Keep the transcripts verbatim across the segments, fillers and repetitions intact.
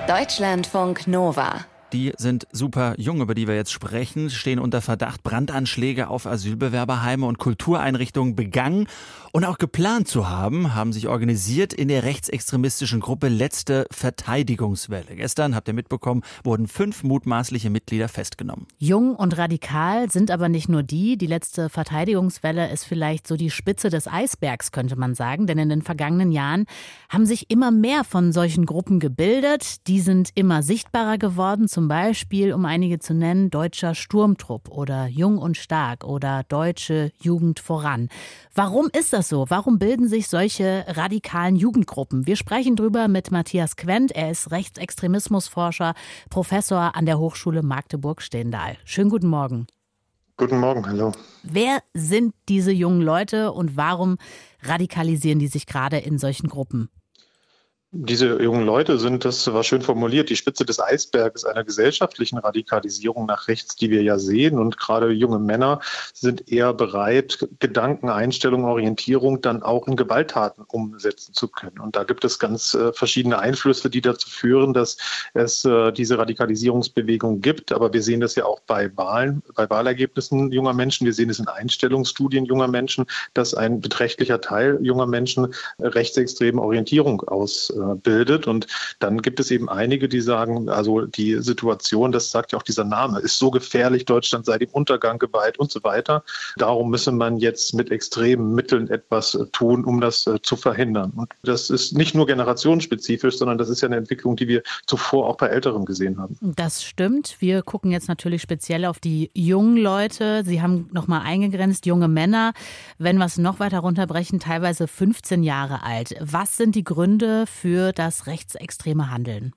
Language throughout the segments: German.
Deutschlandfunk Nova. Die sind super jung, über die wir jetzt sprechen, stehen unter Verdacht, Brandanschläge auf Asylbewerberheime und Kultureinrichtungen begangen und auch geplant zu haben, haben sich organisiert in der rechtsextremistischen Gruppe Letzte Verteidigungswelle. Gestern, habt ihr mitbekommen, wurden fünf mutmaßliche Mitglieder festgenommen. Jung und radikal sind aber nicht nur die. Die Letzte Verteidigungswelle ist vielleicht so die Spitze des Eisbergs, könnte man sagen. Denn in den vergangenen Jahren haben sich immer mehr von solchen Gruppen gebildet. Die sind immer sichtbarer geworden. Zum Beispiel, um einige zu nennen, Deutscher Sturmtrupp oder Jung und Stark oder Deutsche Jugend voran. Warum ist das so? Warum bilden sich solche radikalen Jugendgruppen? Wir sprechen drüber mit Matthias Quent. Er ist Rechtsextremismusforscher, Professor an der Hochschule Magdeburg-Stendal. Schönen guten Morgen. Guten Morgen, hallo. Wer sind diese jungen Leute und warum radikalisieren die sich gerade in solchen Gruppen? Diese jungen Leute sind, das war schön formuliert, die Spitze des Eisberges einer gesellschaftlichen Radikalisierung nach rechts, die wir ja sehen. Und gerade junge Männer sind eher bereit, Gedanken, Einstellungen, Orientierung dann auch in Gewalttaten umsetzen zu können. Und da gibt es ganz äh, verschiedene Einflüsse, die dazu führen, dass es äh, diese Radikalisierungsbewegung gibt. Aber wir sehen das ja auch bei Wahlen, bei Wahlergebnissen junger Menschen. Wir sehen es in Einstellungsstudien junger Menschen, dass ein beträchtlicher Teil junger Menschen äh, rechtsextreme Orientierung aus bildet. Und dann gibt es eben einige, die sagen, also die Situation, das sagt ja auch dieser Name, ist so gefährlich, Deutschland sei dem Untergang geweiht und so weiter. Darum müsse man jetzt mit extremen Mitteln etwas tun, um das zu verhindern. Und das ist nicht nur generationsspezifisch, sondern das ist ja eine Entwicklung, die wir zuvor auch bei Älteren gesehen haben. Das stimmt. Wir gucken jetzt natürlich speziell auf die jungen Leute. Sie haben nochmal eingegrenzt, junge Männer, wenn wir es noch weiter runterbrechen, teilweise fünfzehn Jahre alt. Was sind die Gründe für für das rechtsextreme Handeln?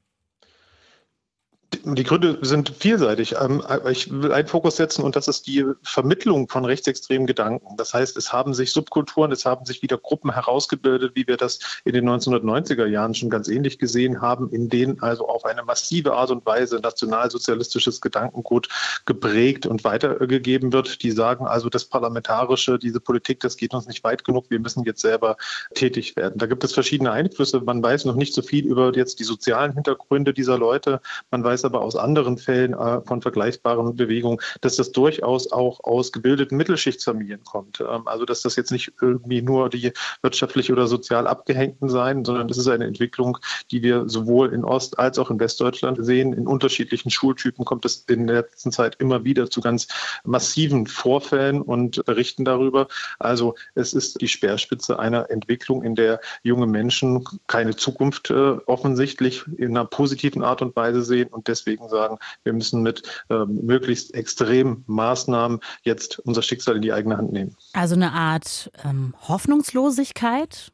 Die Gründe sind vielseitig. Ich will einen Fokus setzen und das ist die Vermittlung von rechtsextremen Gedanken. Das heißt, es haben sich Subkulturen, es haben sich wieder Gruppen herausgebildet, wie wir das in den neunzehnhundertneunziger Jahren schon ganz ähnlich gesehen haben, in denen also auf eine massive Art und Weise nationalsozialistisches Gedankengut geprägt und weitergegeben wird. Die sagen also, das Parlamentarische, diese Politik, das geht uns nicht weit genug, wir müssen jetzt selber tätig werden. Da gibt es verschiedene Einflüsse. Man weiß noch nicht so viel über jetzt die sozialen Hintergründe dieser Leute. Man weiß aber aus anderen Fällen äh, von vergleichbaren Bewegungen, dass das durchaus auch aus gebildeten Mittelschichtsfamilien kommt. Ähm, also dass das jetzt nicht irgendwie nur die wirtschaftlich oder sozial Abgehängten seien, sondern das ist eine Entwicklung, die wir sowohl in Ost- als auch in Westdeutschland sehen. In unterschiedlichen Schultypen kommt es in der letzten Zeit immer wieder zu ganz massiven Vorfällen und berichten darüber. Also es ist die Speerspitze einer Entwicklung, in der junge Menschen keine Zukunft äh, offensichtlich in einer positiven Art und Weise sehen und deswegen sagen, wir müssen mit ähm, möglichst extremen Maßnahmen jetzt unser Schicksal in die eigene Hand nehmen. Also eine Art ähm, Hoffnungslosigkeit?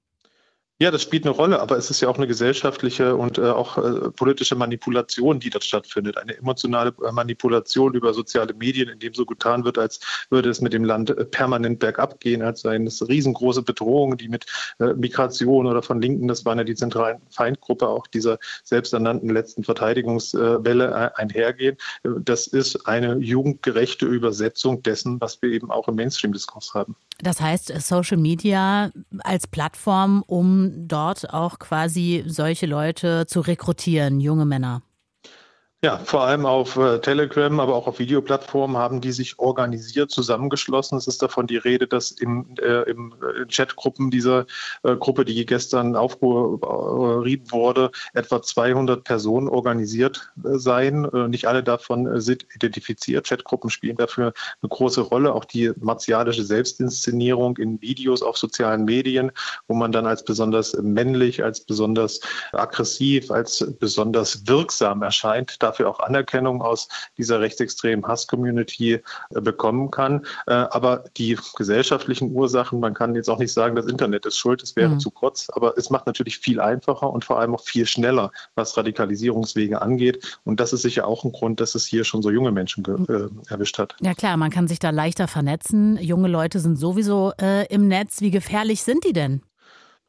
Ja, das spielt eine Rolle, aber es ist ja auch eine gesellschaftliche und äh, auch äh, politische Manipulation, die dort stattfindet. Eine emotionale äh, Manipulation über soziale Medien, in dem so getan wird, als würde es mit dem Land äh, permanent bergab gehen, als seien es riesengroße Bedrohungen, die mit äh, Migration oder von Linken, das waren ja die zentralen Feindgruppe auch dieser selbsternannten letzten Verteidigungswelle äh, einhergehen. Äh, das ist eine jugendgerechte Übersetzung dessen, was wir eben auch im Mainstream-Diskurs haben. Das heißt, Social Media als Plattform, um dort auch quasi solche Leute zu rekrutieren, junge Männer. Ja, vor allem auf äh, Telegram, aber auch auf Videoplattformen haben die sich organisiert, zusammengeschlossen. Es ist davon die Rede, dass im, äh, im in Chatgruppen dieser äh, Gruppe, die gestern aufgerieben wurde, etwa zweihundert Personen organisiert äh, seien. Äh, nicht alle davon äh, sind identifiziert. Chatgruppen spielen dafür eine große Rolle. Auch die martialische Selbstinszenierung in Videos auf sozialen Medien, wo man dann als besonders männlich, als besonders aggressiv, als besonders wirksam erscheint, dafür auch Anerkennung aus dieser rechtsextremen Hass-Community äh, bekommen kann. Äh, aber die gesellschaftlichen Ursachen, man kann jetzt auch nicht sagen, das Internet ist schuld, es wäre mhm. zu kurz, aber es macht natürlich viel einfacher und vor allem auch viel schneller, was Radikalisierungswege angeht. Und das ist sicher auch ein Grund, dass es hier schon so junge Menschen ge- äh, erwischt hat. Ja klar, man kann sich da leichter vernetzen. Junge Leute sind sowieso äh, im Netz. Wie gefährlich sind die denn?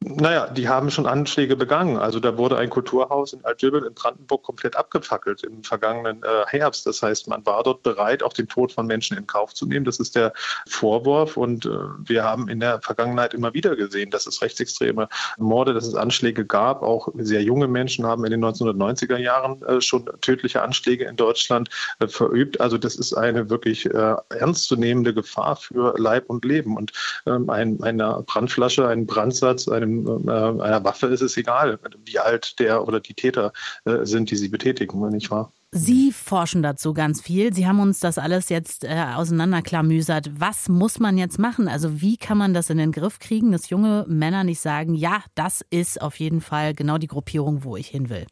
Naja, die haben schon Anschläge begangen. Also da wurde ein Kulturhaus in Alt-Gilbert in Brandenburg komplett abgefackelt im vergangenen äh, Herbst. Das heißt, man war dort bereit, auch den Tod von Menschen in Kauf zu nehmen. Das ist der Vorwurf. Und äh, wir haben in der Vergangenheit immer wieder gesehen, dass es rechtsextreme Morde, dass es Anschläge gab. Auch sehr junge Menschen haben in den neunzehnhundertneunziger Jahren äh, schon tödliche Anschläge in Deutschland äh, verübt. Also das ist eine wirklich äh, ernstzunehmende Gefahr für Leib und Leben. Und ähm, ein, eine Brandflasche, ein Brandsatz, einem einer Waffe ist es egal, wie alt der oder die Täter äh, sind, die sie betätigen, nicht wahr? Sie forschen dazu ganz viel. Sie haben uns das alles jetzt äh, auseinanderklamüsert. Was muss man jetzt machen? Also wie kann man das in den Griff kriegen, dass junge Männer nicht sagen, ja, das ist auf jeden Fall genau die Gruppierung, wo ich hin will?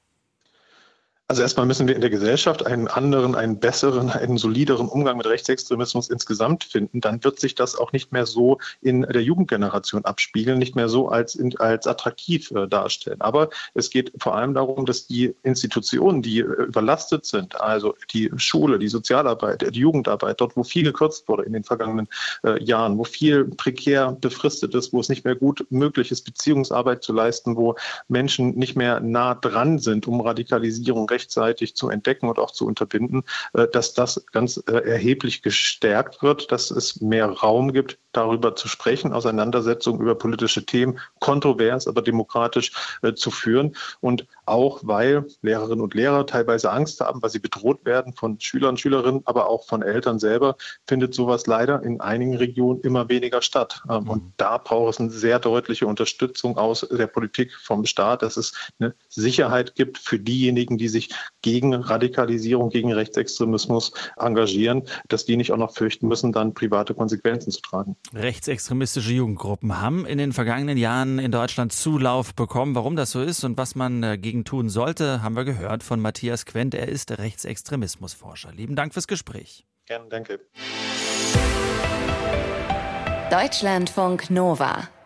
Also erstmal müssen wir in der Gesellschaft einen anderen, einen besseren, einen solideren Umgang mit Rechtsextremismus insgesamt finden. Dann wird sich das auch nicht mehr so in der Jugendgeneration abspiegeln, nicht mehr so als, als attraktiv äh, darstellen. Aber es geht vor allem darum, dass die Institutionen, die äh, überlastet sind, also die Schule, die Sozialarbeit, die Jugendarbeit, dort wo viel gekürzt wurde in den vergangenen äh, Jahren, wo viel prekär befristet ist, wo es nicht mehr gut möglich ist, Beziehungsarbeit zu leisten, wo Menschen nicht mehr nah dran sind, um Radikalisierung rechtzeitig zu entdecken und auch zu unterbinden, dass das ganz erheblich gestärkt wird, dass es mehr Raum gibt, darüber zu sprechen, Auseinandersetzungen über politische Themen kontrovers, aber demokratisch äh, zu führen. Und auch, weil Lehrerinnen und Lehrer teilweise Angst haben, weil sie bedroht werden von Schülern und Schülerinnen, aber auch von Eltern selber, findet sowas leider in einigen Regionen immer weniger statt. Ähm, mhm. Und da braucht es eine sehr deutliche Unterstützung aus der Politik, vom Staat, dass es eine Sicherheit gibt für diejenigen, die sich gegen Radikalisierung, gegen Rechtsextremismus engagieren, dass die nicht auch noch fürchten müssen, dann private Konsequenzen zu tragen. Rechtsextremistische Jugendgruppen haben in den vergangenen Jahren in Deutschland Zulauf bekommen. Warum das so ist und was man dagegen tun sollte, haben wir gehört von Matthias Quent. Er ist Rechtsextremismusforscher. Lieben Dank fürs Gespräch. Gerne, danke. Deutschlandfunk Nova